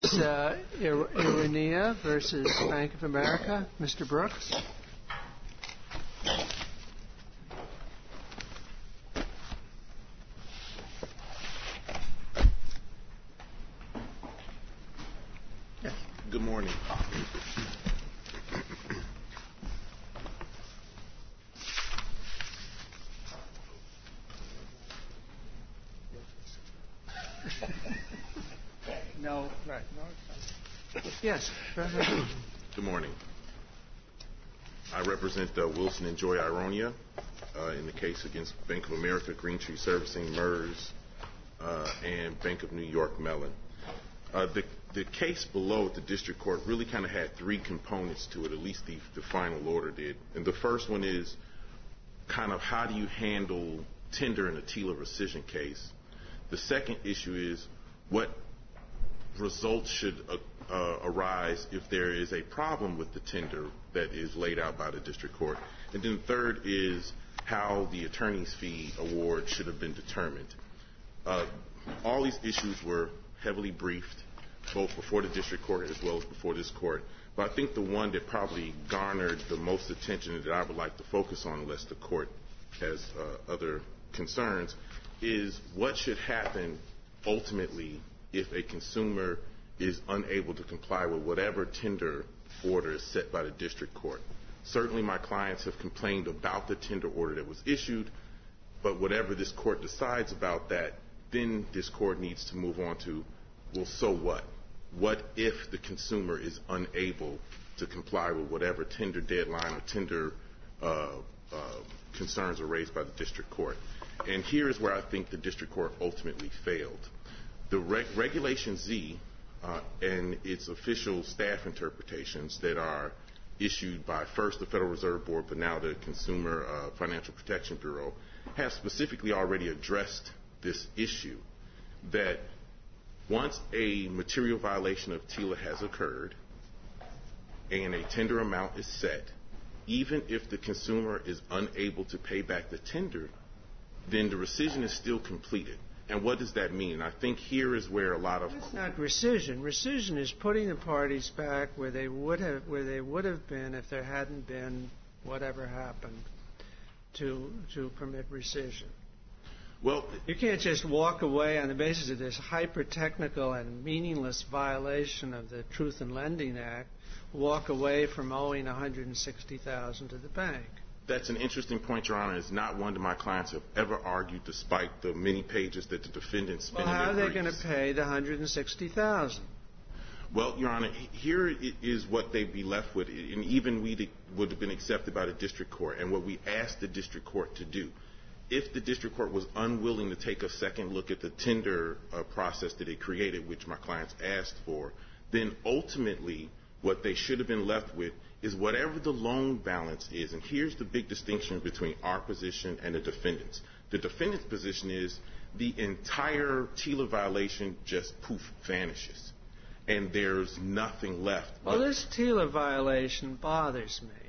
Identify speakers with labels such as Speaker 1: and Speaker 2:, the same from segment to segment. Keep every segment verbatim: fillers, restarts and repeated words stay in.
Speaker 1: It's uh, Ironia versus Bank of America. Mister Brooks.
Speaker 2: Good morning.
Speaker 1: No, right. No, yes.
Speaker 2: Good morning. I represent uh, Wilson and Joy Ironia uh, in the case against Bank of America, Green Tree Servicing, MERS, uh, and Bank of New York Mellon. Uh, the, the case below at the district court really kind of had three components to it, at least the, the final order did. And the first one is kind of how do you handle tender in a TILA rescission case. The second issue is what results should uh, uh, arise if there is a problem with the tender that is laid out by the district court. And then the third is how the attorney's fee award should have been determined. Uh, all these issues were heavily briefed, both before the district court as well as before this court. But I think the one that probably garnered the most attention that I would like to focus on, unless the court has uh, other concerns, is what should happen ultimately if a consumer is unable to comply with whatever tender order is set by the district court. Certainly my clients have complained about the tender order that was issued, but whatever this court decides about that, then this court needs to move on to, well, so what? What if the consumer is unable to comply with whatever tender deadline or tender uh, uh, concerns are raised by the district court? And here is where I think the district court ultimately failed. The reg- Regulation Z uh, and its official staff interpretations that are issued by first the Federal Reserve Board, but now the Consumer uh, Financial Protection Bureau, have specifically already addressed this issue that once a material violation of TILA has occurred and a tender amount is set, even if the consumer is unable to pay back the tender, then the rescission is still completed. And what does that mean? I think here is where a lot of
Speaker 1: it's not rescission. Rescission is putting the parties back where they would have where they would have been if there hadn't been whatever happened to to permit rescission.
Speaker 2: Well,
Speaker 1: you can't just walk away on the basis of this hyper-technical and meaningless violation of the Truth in Lending Act, walk away from owing one hundred sixty thousand dollars to the bank.
Speaker 2: That's an interesting point, Your Honor. It's not one that my clients have ever argued, despite the many pages that the defendants spent
Speaker 1: well,
Speaker 2: in their
Speaker 1: how are they
Speaker 2: briefs.
Speaker 1: going to pay the one hundred sixty thousand dollars?
Speaker 2: Well, Your Honor, here is what they'd be left with, and even we would have been accepted by the district court, and what we asked the district court to do. If the district court was unwilling to take a second look at the tender uh, process that it created, which my clients asked for, then ultimately what they should have been left with is whatever the loan balance is. And here's the big distinction between our position and the defendant's. The defendant's position is the entire TILA violation just poof vanishes, and there's nothing left.
Speaker 1: Well, this TILA violation bothers me.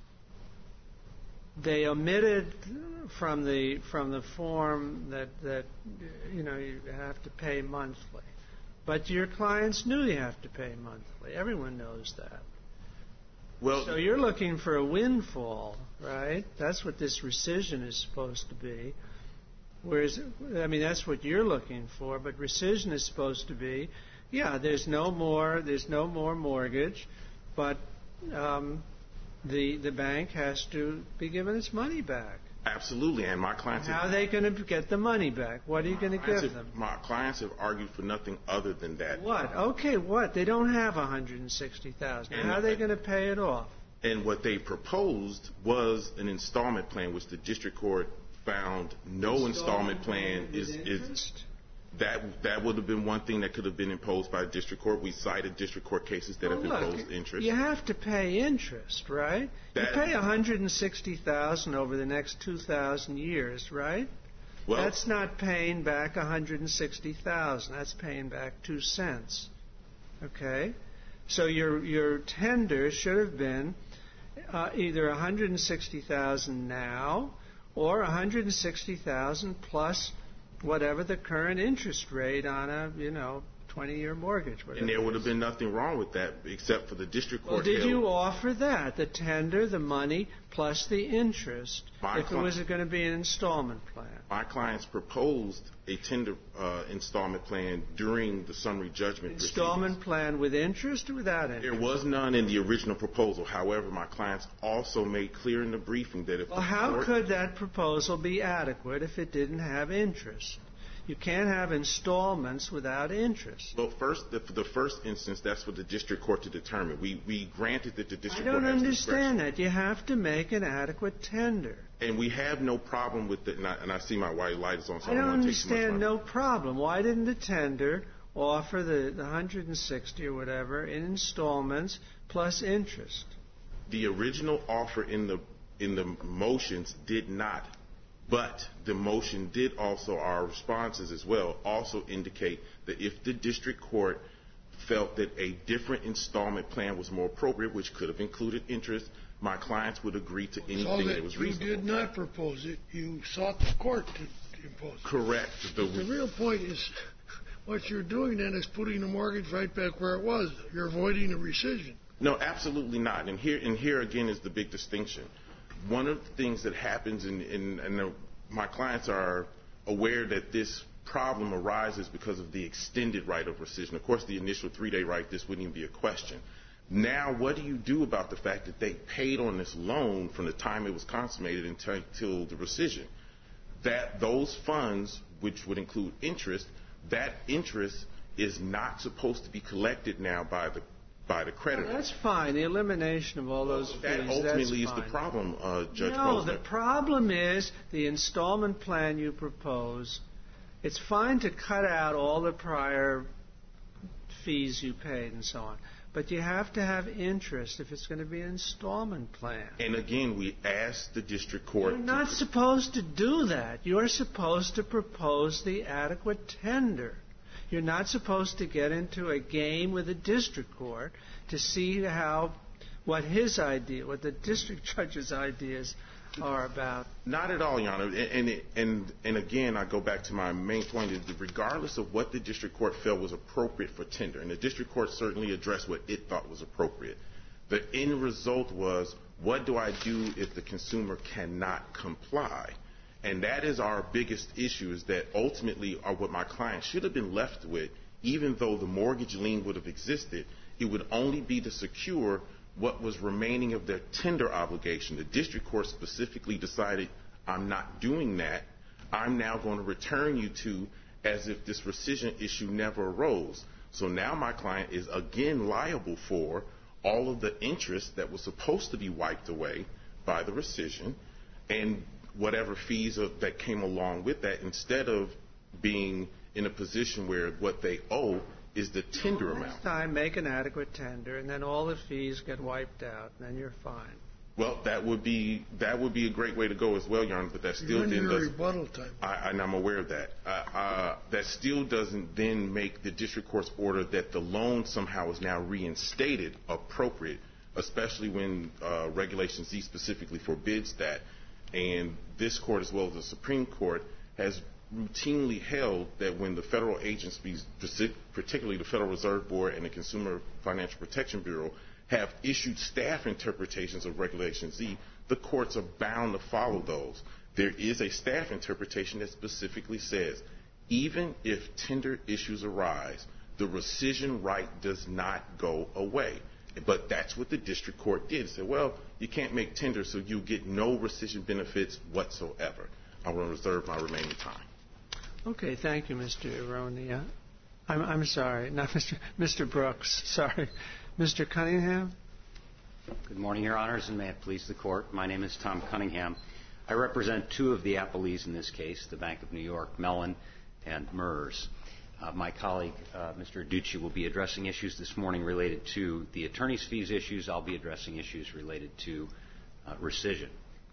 Speaker 1: They omitted from the from the form that that you know you have to pay monthly, but your clients knew you have to pay monthly. Everyone knows that.
Speaker 2: Well,
Speaker 1: so you're looking for a windfall, right? That's what this rescission is supposed to be. Whereas, I mean, that's what you're looking for. But rescission is supposed to be, yeah, there's no more, there's no more mortgage, but um, the the bank has to be given its money back.
Speaker 2: Absolutely, and my clients.
Speaker 1: How are they going to get the money back? What are you going to give
Speaker 2: have,
Speaker 1: them?
Speaker 2: My clients have argued for nothing other than that.
Speaker 1: What? Okay, what? They don't have one hundred sixty thousand dollars. How are they going to pay it off?
Speaker 2: And what they proposed was an installment plan, which the district court found no installment, installment plan is is. That that would have been one thing that could have been imposed by a district court. We cited district court cases that
Speaker 1: well,
Speaker 2: have
Speaker 1: look,
Speaker 2: imposed interest.
Speaker 1: You have to pay interest, right?
Speaker 2: That,
Speaker 1: you pay one hundred sixty thousand dollars over the next two thousand years, right?
Speaker 2: Well,
Speaker 1: that's not paying back one hundred sixty thousand dollars. That's paying back two cents. Okay? So your your tender should have been uh, either one hundred sixty thousand dollars now or one hundred sixty thousand dollars plus whatever the current interest rate on a, you know, twenty-year mortgage.
Speaker 2: And there would have been nothing wrong with that except for the district court.
Speaker 1: Well, did
Speaker 2: held,
Speaker 1: you offer that, the tender, the money, plus the interest, if
Speaker 2: cli-
Speaker 1: it was going to be an installment plan?
Speaker 2: My clients proposed a tender uh, installment plan during the summary judgment
Speaker 1: Installment
Speaker 2: proceedings.
Speaker 1: plan with interest or without interest?
Speaker 2: There was none in the original proposal. However, my clients also made clear in the briefing that if
Speaker 1: Well,
Speaker 2: the
Speaker 1: how
Speaker 2: court,
Speaker 1: could that proposal be adequate if it didn't have interest? You can't have installments without interest.
Speaker 2: Well, first, the, for the first instance, that's for the district court to determine. We we granted that the district
Speaker 1: I don't
Speaker 2: court has
Speaker 1: understand
Speaker 2: discretion.
Speaker 1: that. You have to make an adequate tender.
Speaker 2: And we have no problem with it. And I, and I see my white light is on, so
Speaker 1: I
Speaker 2: I
Speaker 1: don't
Speaker 2: don't want to take too much
Speaker 1: understand.
Speaker 2: time.
Speaker 1: No problem. Why didn't the tender offer the, the one hundred sixty or whatever in installments plus interest?
Speaker 2: The original offer in the in the motions did not. But the motion did also, our responses as well, also indicate that if the district court felt that a different installment plan was more appropriate, which could have included interest, my clients would agree to anything
Speaker 3: so that,
Speaker 2: that was
Speaker 3: you
Speaker 2: reasonable.
Speaker 3: You did not propose it. You sought the court to impose it.
Speaker 2: Correct. The,
Speaker 3: the real point is what you're doing then is putting the mortgage right back where it was. You're avoiding a rescission.
Speaker 2: No, absolutely not. And here, and here again is the big distinction. One of the things that happens, in, in, and the, my clients are aware that this problem arises because of the extended right of rescission. Of course, the initial three-day right, this wouldn't even be a question. Now, what do you do about the fact that they paid on this loan from the time it was consummated until, until the rescission? That those funds, which would include interest, that interest is not supposed to be collected now by the by the creditor.
Speaker 1: Well, that's fine. The elimination of all those fees,
Speaker 2: that ultimately
Speaker 1: that's
Speaker 2: is
Speaker 1: fine.
Speaker 2: the problem, uh, Judge
Speaker 1: No,
Speaker 2: Posner.
Speaker 1: the problem is the installment plan you propose. It's fine to cut out all the prior fees you paid and so on, but you have to have interest if it's going to be an installment plan.
Speaker 2: And again, we asked the district court.
Speaker 1: You're not
Speaker 2: to,
Speaker 1: supposed to do that. You're supposed to propose the adequate tender. You're not supposed to get into a game with the district court to see how, what his idea, what the district judge's ideas are about.
Speaker 2: Not at all, Your Honor. And, and, and, and again, I go back to my main point, is that regardless of what the district court felt was appropriate for tender, and the district court certainly addressed what it thought was appropriate, the end result was, what do I do if the consumer cannot comply? And that is our biggest issue, is that ultimately are what my client should have been left with, even though the mortgage lien would have existed, it would only be to secure what was remaining of their tender obligation. The district court specifically decided, I'm not doing that. I'm now going to return you to as if this rescission issue never arose. So now my client is again liable for all of the interest that was supposed to be wiped away by the rescission and whatever fees of, that came along with that, instead of being in a position where what they owe is the tender
Speaker 1: well,
Speaker 2: amount.
Speaker 1: Next time, make an adequate tender, and then all the fees get wiped out, and then you're fine.
Speaker 2: Well, that would be that would be a great way to go as well, Your Honor, but that still
Speaker 3: You're in
Speaker 2: then
Speaker 3: your
Speaker 2: doesn't.
Speaker 3: rebuttal time.
Speaker 2: I, and I'm aware of that. Uh, uh, that still doesn't then make the district court's order that the loan somehow is now reinstated appropriate, especially when uh, Regulation Z specifically forbids that. And this court, as well as the Supreme Court, has routinely held that when the federal agencies, particularly the Federal Reserve Board and the Consumer Financial Protection Bureau, have issued staff interpretations of Regulation Z, the courts are bound to follow those. There is a staff interpretation that specifically says, even if tender issues arise, the rescission right does not go away. But that's what the district court did. It said, well, you can't make tender, so you get no rescission benefits whatsoever. I want to reserve my remaining time.
Speaker 1: Okay, thank you, Mister Aronia. I'm, I'm sorry, not Mister Mister Brooks. Sorry, Mister Cunningham.
Speaker 4: Good morning, Your Honors, and may it please the Court. My name is Tom Cunningham. I represent two of the appellees in this case, the Bank of New York, Mellon and MERS. Uh, my colleague, uh, Mister Ducci, will be addressing issues this morning related to the attorney's fees issues. I'll be addressing issues related to uh, rescission.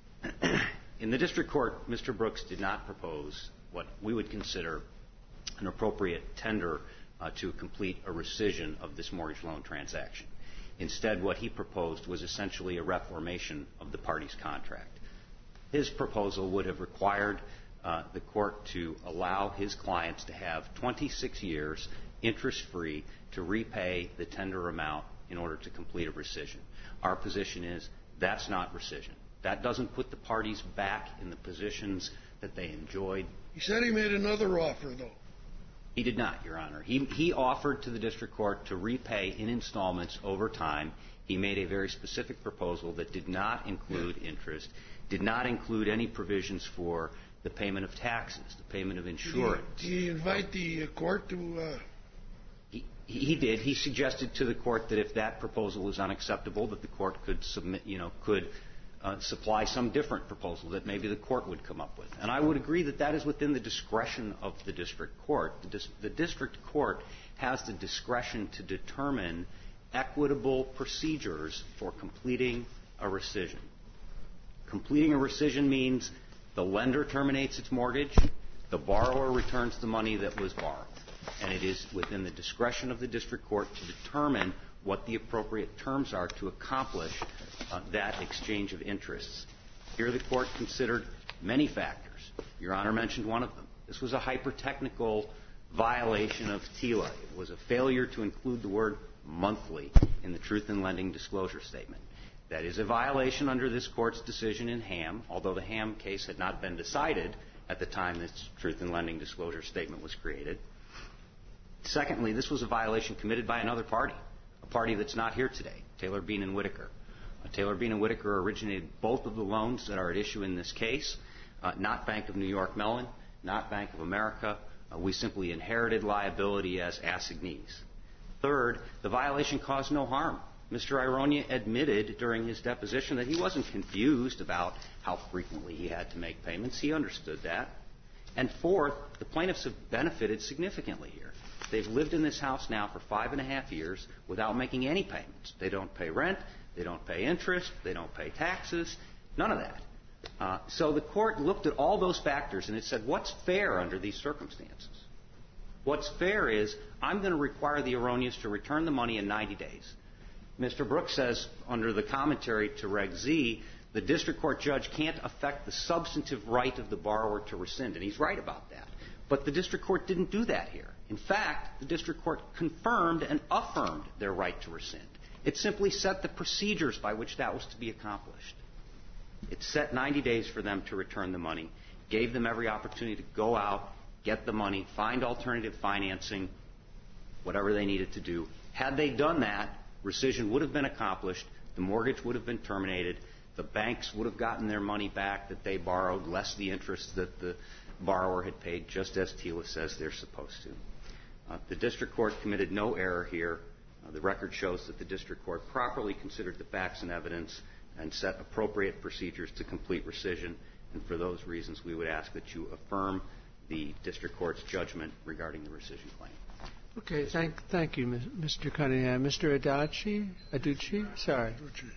Speaker 4: In the district court, Mister Brooks did not propose what we would consider an appropriate tender uh, to complete a rescission of this mortgage loan transaction. Instead, what he proposed was essentially a reformation of the parties' contract. His proposal would have required uh, the court to allow his clients to have twenty-six years interest-free, to repay the tender amount in order to complete a rescission. Our position is that's not rescission. That doesn't put the parties back in the positions that they enjoyed.
Speaker 3: He said he made another offer, though.
Speaker 4: He did not, Your Honor. He, he offered to the district court to repay in installments over time. He made a very specific proposal that did not include interest, did not include any provisions for the payment of taxes, the payment of insurance.
Speaker 3: Did he, did he invite the court to... Uh...
Speaker 4: He, he did. He suggested to the court that if that proposal was unacceptable, that the court could submit, you know, could uh, supply some different proposal that maybe the court would come up with. And I would agree that that is within the discretion of the district court. The, dis- the district court has the discretion to determine equitable procedures for completing a rescission. Completing a rescission means the lender terminates its mortgage, the borrower returns the money that was borrowed. And it is within the discretion of the district court to determine what the appropriate terms are to accomplish uh, that exchange of interests. Here the court considered many factors. Your Honor mentioned one of them. This was a hyper-technical violation of TILA. It was a failure to include the word monthly in the Truth in Lending disclosure statement. That is a violation under this court's decision in Ham, although the Ham case had not been decided at the time this Truth in Lending disclosure statement was created. Secondly, this was a violation committed by another party, a party that's not here today, Taylor, Bean and Whitaker. Uh, Taylor, Bean and Whitaker originated both of the loans that are at issue in this case, uh, not Bank of New York Mellon, not Bank of America. Uh, we simply inherited liability as assignees. Third, the violation caused no harm. Mister Ironia admitted during his deposition that he wasn't confused about how frequently he had to make payments. He understood that. And fourth, the plaintiffs have benefited significantly here. They've lived in this house now for five and a half years without making any payments. They don't pay rent. They don't pay interest. They don't pay taxes. None of that. Uh, so the court looked at all those factors and it said, what's fair under these circumstances? What's fair is I'm going to require the Aronias to return the money in ninety days. Mister Brooks says under the commentary to Reg Z, the district court judge can't affect the substantive right of the borrower to rescind. And he's right about that. But the district court didn't do that here. In fact, the district court confirmed and affirmed their right to rescind. It simply set the procedures by which that was to be accomplished. It set ninety days for them to return the money, gave them every opportunity to go out, get the money, find alternative financing, whatever they needed to do. Had they done that, rescission would have been accomplished, the mortgage would have been terminated, the banks would have gotten their money back that they borrowed, less the interest that the borrower had paid, just as TILA says they're supposed to. Uh, the district court committed no error here. Uh, the record shows that the district court properly considered the facts and evidence and set appropriate procedures to complete rescission. And for those reasons, we would ask that you affirm the district court's judgment regarding the rescission claim.
Speaker 1: Okay, thank, thank you, Mister Cunningham. Mister Adachi? Aducci? Sorry.
Speaker 3: Aducci.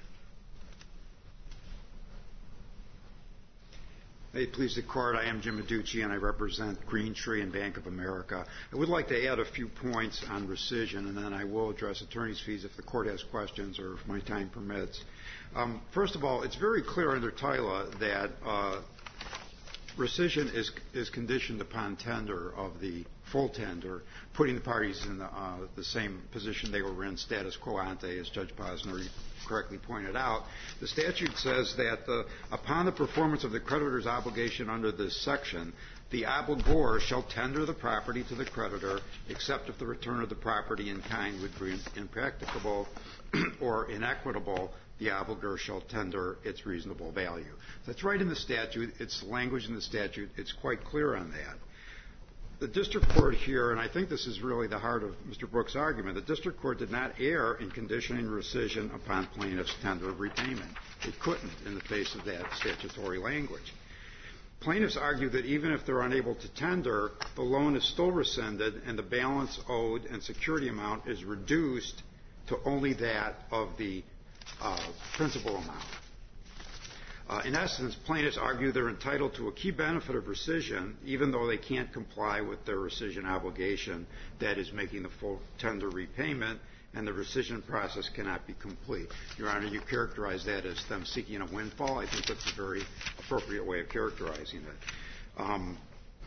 Speaker 5: May it please the Court, I am Jim Aducci, and I represent Greentree and Bank of America. I would like to add a few points on rescission, and then I will address attorney's fees if the Court has questions or if my time permits. Um, first of all, it's very clear under TILA that uh, rescission is, is conditioned upon tender of the full tender, putting the parties in the, uh, the same position they were in, status quo ante, as Judge Posner correctly pointed out. The statute says that uh, upon the performance of the creditor's obligation under this section, the obligor shall tender the property to the creditor, except if the return of the property in kind would be impracticable or inequitable. The obligor shall tender its reasonable value. That's right in the statute. It's language in the statute. It's quite clear on that. The district court here, and I think this is really the heart of Mister Brooks' argument, the district court did not err in conditioning rescission upon plaintiff's tender of repayment. It couldn't in the face of that statutory language. Plaintiffs argue that even if they're unable to tender, the loan is still rescinded and the balance owed and security amount is reduced to only that of the uh, principal amount. Uh, in essence, plaintiffs argue they're entitled to a key benefit of rescission, even though they can't comply with their rescission obligation, that is, making the full tender repayment, and the rescission process cannot be complete. Your Honor, you characterize that as them seeking a windfall. I think that's a very appropriate way of characterizing it. Um,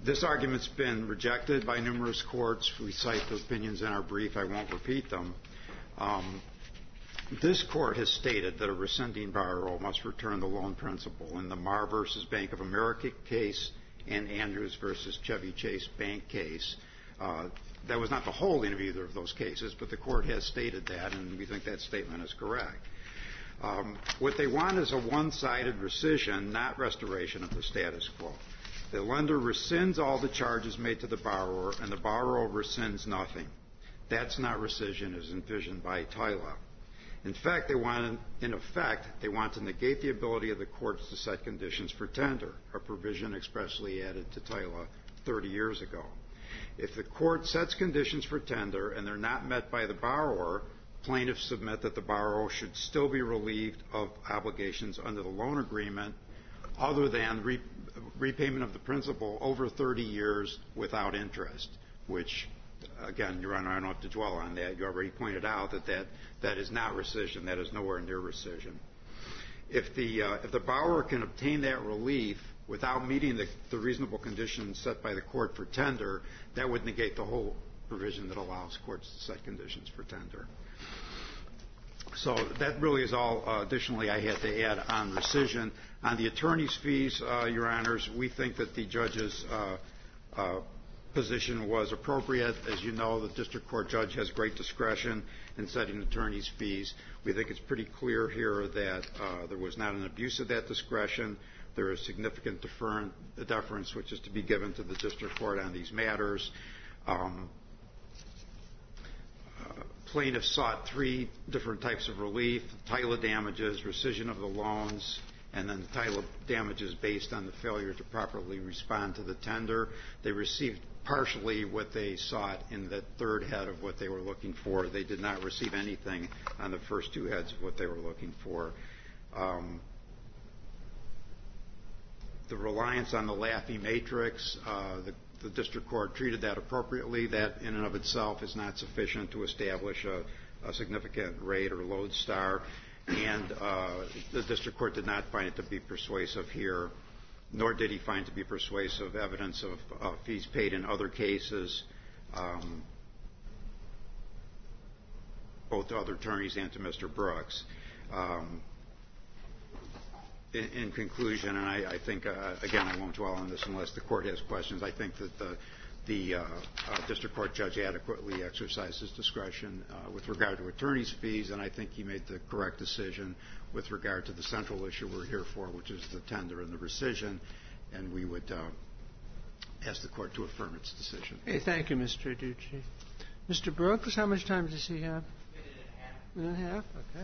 Speaker 5: This argument's been rejected by numerous courts. We cite the opinions in our brief. I won't repeat them. Um, this court has stated that a rescinding borrower must return the loan principal in the Marr versus Bank of America case and Andrews versus Chevy Chase Bank case. Uh, that was not the holding of either of those cases, but the court has stated that, and we think that statement is correct. Um, what they want is a one-sided rescission, not restoration of the status quo. The lender rescinds all the charges made to the borrower, and the borrower rescinds nothing. That's not rescission as envisioned by TILA. In fact, they want, in effect, they want to negate the ability of the courts to set conditions for tender, a provision expressly added to TILA thirty years ago. If the court sets conditions for tender and they're not met by the borrower, plaintiffs submit that the borrower should still be relieved of obligations under the loan agreement other than re- repayment of the principal over thirty years without interest, which, again, Your Honor, I don't have to dwell on that. You already pointed out that that, that is not rescission. That is nowhere near rescission. If the, uh, if the borrower can obtain that relief without meeting the, the reasonable conditions set by the court for tender, that would negate the whole provision that allows courts to set conditions for tender. So that really is all uh, additionally I had to add on rescission. On the attorney's fees, uh, Your Honors, we think that the judge's uh, uh, position was appropriate. As you know, the district court judge has great discretion in setting attorney's fees. We think it's pretty clear here that uh, there was not an abuse of that discretion. There is significant deferent, deference which is to be given to the district court on these matters. Um, uh, plaintiffs sought three different types of relief: TILA damages, rescission of the loans, and then TILA damages based on the failure to properly respond to the tender. They received partially what they sought in the third head of what they were looking for. They did not receive anything on the first two heads of what they were looking for. Um, the reliance on the Laffey matrix, uh, the, the district court treated that appropriately. That in and of itself is not sufficient to establish a, a significant rate or lodestar. And uh, the district court did not find it to be persuasive here, nor did he find to be persuasive evidence of uh, fees paid in other cases, um, both to other attorneys and to Mister Brooks. Um, in, in conclusion, and I, I think, uh, again, I won't dwell on this unless the court has questions, I think that the The uh, uh, district court judge adequately exercised his discretion uh, with regard to attorney's fees, and I think he made the correct decision with regard to the central issue we're here for, which is the tender and the rescission, and we would uh, ask the court to affirm its decision.
Speaker 1: Hey, thank you, Mister Ducci. Mister Brooks, how much time does he have? A minute and a half. A minute and a half, okay.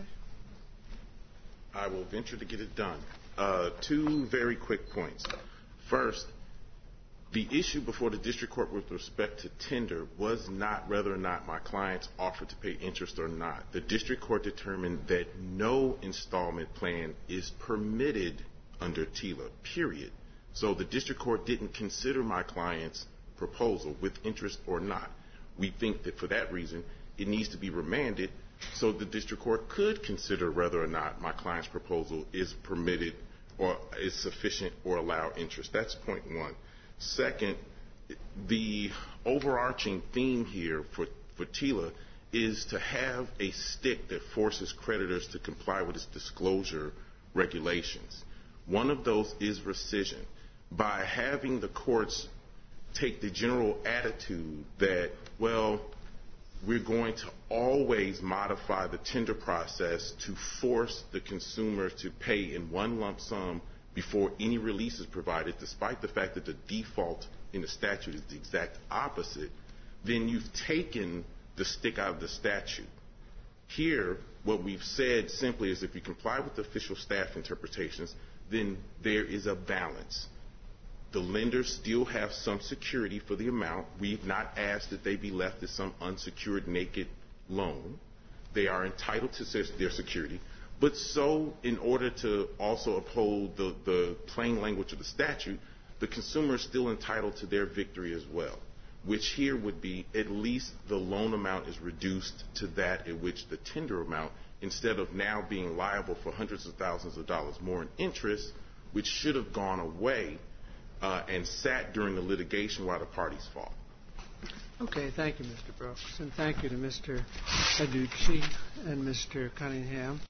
Speaker 2: I will venture to get it done. Uh, two very quick points. First, the issue before the district court with respect to tender was not whether or not my clients offered to pay interest or not. The district court determined that no installment plan is permitted under TILA, period. So the district court didn't consider my client's proposal with interest or not. We think that for that reason, it needs to be remanded so the district court could consider whether or not my client's proposal is permitted or is sufficient or allow interest. That's point one. Second, the overarching theme here for, for TILA is to have a stick that forces creditors to comply with its disclosure regulations. One of those is rescission. By having the courts take the general attitude that, well, we're going to always modify the tender process to force the consumer to pay in one lump sum before any release is provided, despite the fact that the default in the statute is the exact opposite, then you've taken the stick out of the statute. Here, what we've said simply is if you comply with the official staff interpretations, then there is a balance. The lenders still have some security for the amount. We've not asked that they be left as some unsecured, naked loan. They are entitled to their security. But so, in order to also uphold the, the plain language of the statute, the consumer is still entitled to their victory as well, which here would be at least the loan amount is reduced to that at which the tender amount, instead of now being liable for hundreds of thousands of dollars more in interest, which should have gone away uh, and sat during the litigation while the parties fought.
Speaker 1: Okay, thank you, Mister Brooks, and thank you to Mister Aducci and Mister Cunningham.